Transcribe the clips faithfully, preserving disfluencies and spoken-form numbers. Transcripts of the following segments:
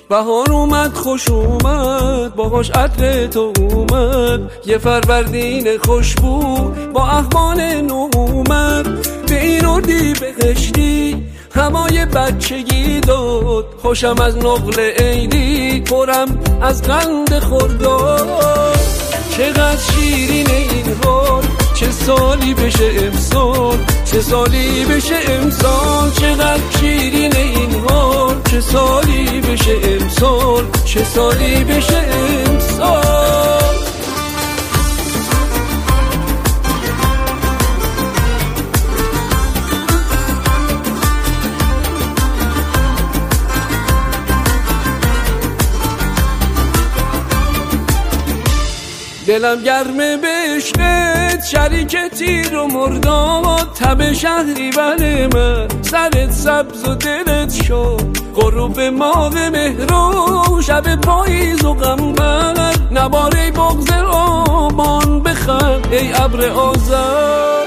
بهار اومد خوش اومد باهاش عطر تو اومد، یه فروردین خوشبو با احوال نو اومد. به این اردی بهشتی هوای بچگی داد، خوشم از نقل عیدی پرم از قند خرداد. چقدر شیرین این حال، چه سالی بشه امسال، چه سالی بشه امسال. چقدر شیرین این حال، چه سالی بشه امسال، چه سالی بشه امسال. دلم گرمه به عشقت، شریک تیر و مرداد. تب شهری بر من، سرت سبز و دلت شد. غروب ماه مهرو، شب پاییز و غمبر. نباره بغض آبان بخند ای ابر آذر.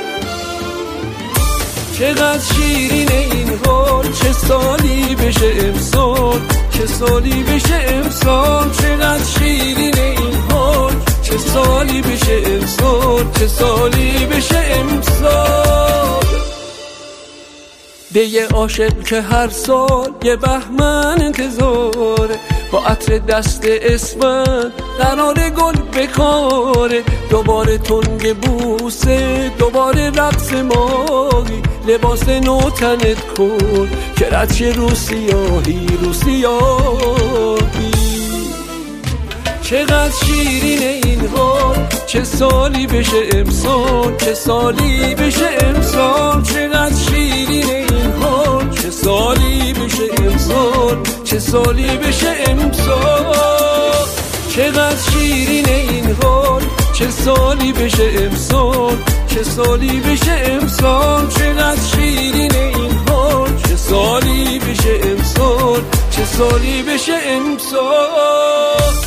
چقدر شیرین این حال، چه سالی بشه امسال، چه سالی بشه امسال. چقدر شیرین این حال، چه سالی بشه امسال، چه سالی بشه امسال. به یه عاشق که هر سال یه بهمن انتظاره، با عطر دست اسفند قرار گل بکاره. دوباره تنگ بوسه، دوباره رقص ماهی. لباس نو تنت کن که رد شه رو سیاهی، رو سیاهی. چقدر شیرین این حال، چه سالی بشه امسال، چه سالی بشه امسال. چقدر شیرین این حال، چه سالی بشه امسال، چه سالی بشه امسال. چقدر شیرین این حال، چه سالی بشه امسال، چه سالی بشه امسال. چقدر شیرین این حال، چه سالی بشه امسال، چه سالی بشه امسال.